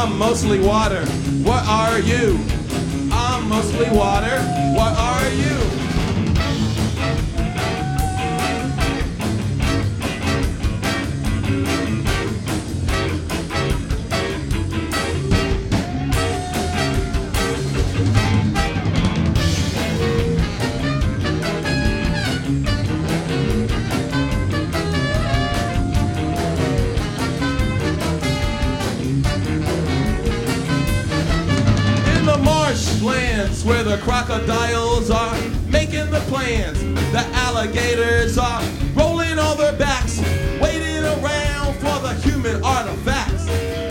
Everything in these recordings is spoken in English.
I'm mostly water. What are you? I'm mostly water. What are you? Lands where the crocodiles are making the plans, the alligators are rolling on their backs, waiting around for the human artifacts.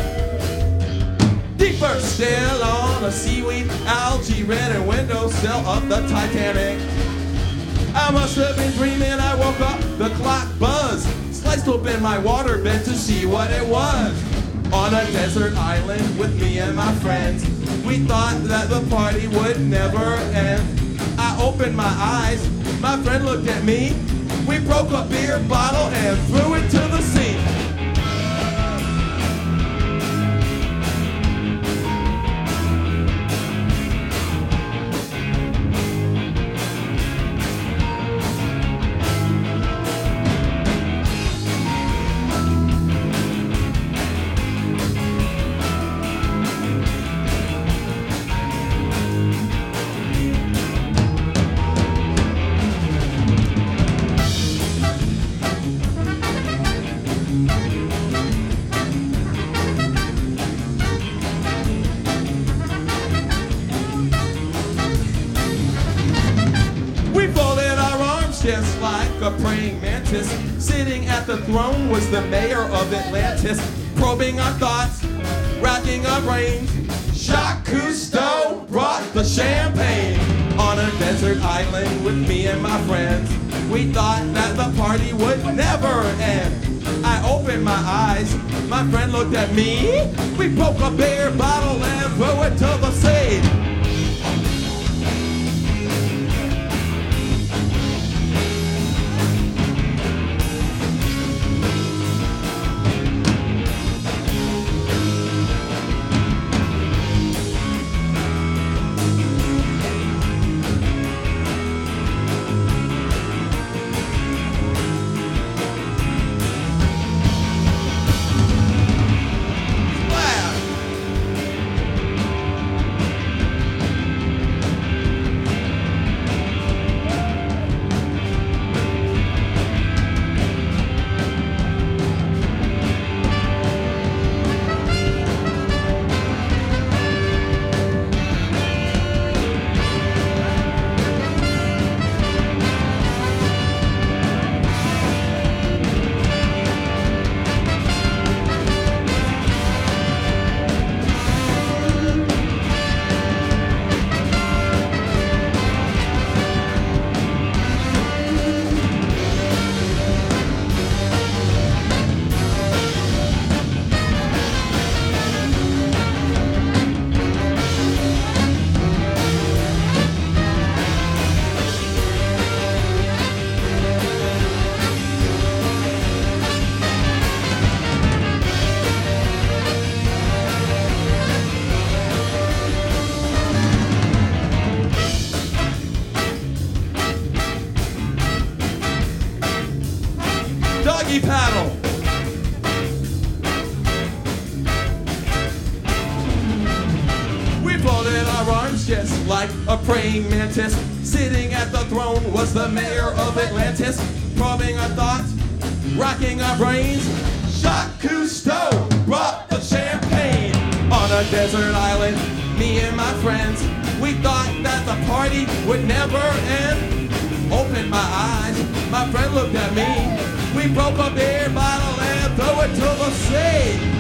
Deeper still on a seaweed, algae red and windowsill of the Titanic. I must have been dreaming, I woke up, the clock buzzed, sliced open my waterbed to see what it was. On a desert island with me and my friends, we thought that the party would never end. I opened my eyes, my friend looked at me. We broke a beer bottle and threw it to the sea. Just like a praying mantis, sitting at the throne was the mayor of Atlantis, probing our thoughts, racking our brains. Jacques Cousteau brought the champagne. On a desert island with me and my friends, we thought that the party would never end. I opened my eyes, my friend looked at me. We broke a beer bottle and threw it to the sea. Doggy paddle. We folded our arms just like a praying mantis. Sitting at the throne was the mayor of Atlantis, probing our thoughts, racking our brains. Jacques Cousteau brought the champagne. On a desert island, me and my friends, we thought that the party would never end. Opened my eyes, my friend looked at me. We broke a beer bottle and threw it to the sea.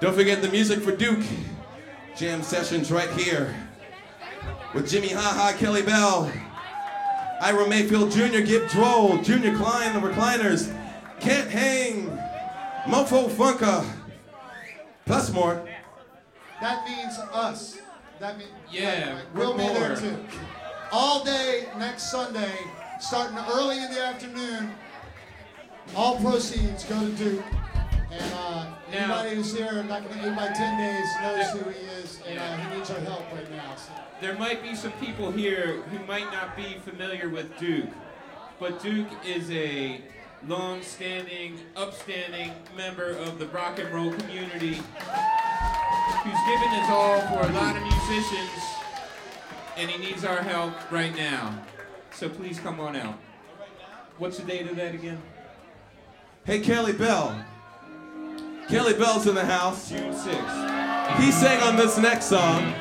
Don't forget the music for Duke. Jam sessions right here. With Jimmy Ha-Ha, Kelly Bell, Ira Mayfield Jr., Gib Droll, Junior Klein, the Recliners, Can't Hang, Mofo Funka, plus more. That means us. That means we'll be there too. All day next Sunday, starting early in the afternoon. All proceeds go to Duke. And anybody who's here back in the 8 by 10 days knows who he is, and he needs our help right now. So. There might be some people here who might not be familiar with Duke, but Duke is a long-standing, upstanding member of the rock and roll community who's given his all for a lot of musicians, and he needs our help right now. So please come on out. What's the date of that again? Hey, Kelly Bell. Kelly Bell's in the house. June 6th. He sang on this next song.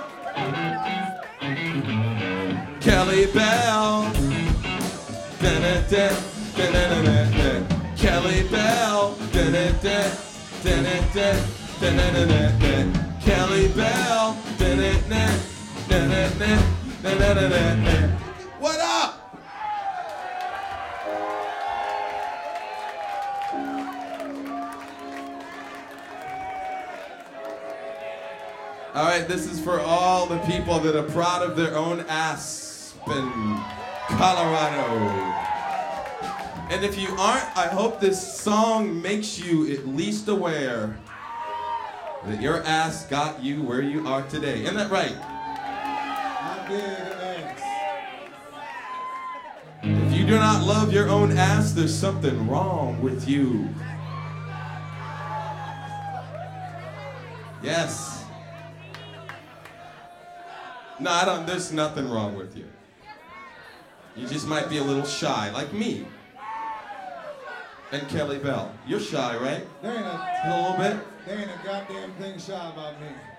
Kelly Bell. Da-da-da, da-da-da-da-da. Kelly Bell. Da-da-da, da-da-da, da-da-da-da-da. Kelly Bell. Da-da-da, da-da-da, da-da-da-da-da. What up? All right, this is for all the people that are proud of their own Aspen, Colorado. And if you aren't, I hope this song makes you at least aware that your ass got you where you are today. Isn't that right? I did ass. If you do not love your own ass, there's something wrong with you. Yes. No, there's nothing wrong with you. You just might be a little shy, like me. And Kelly Bell. You're shy, right? There ain't A little bit? there ain't a goddamn thing shy about me.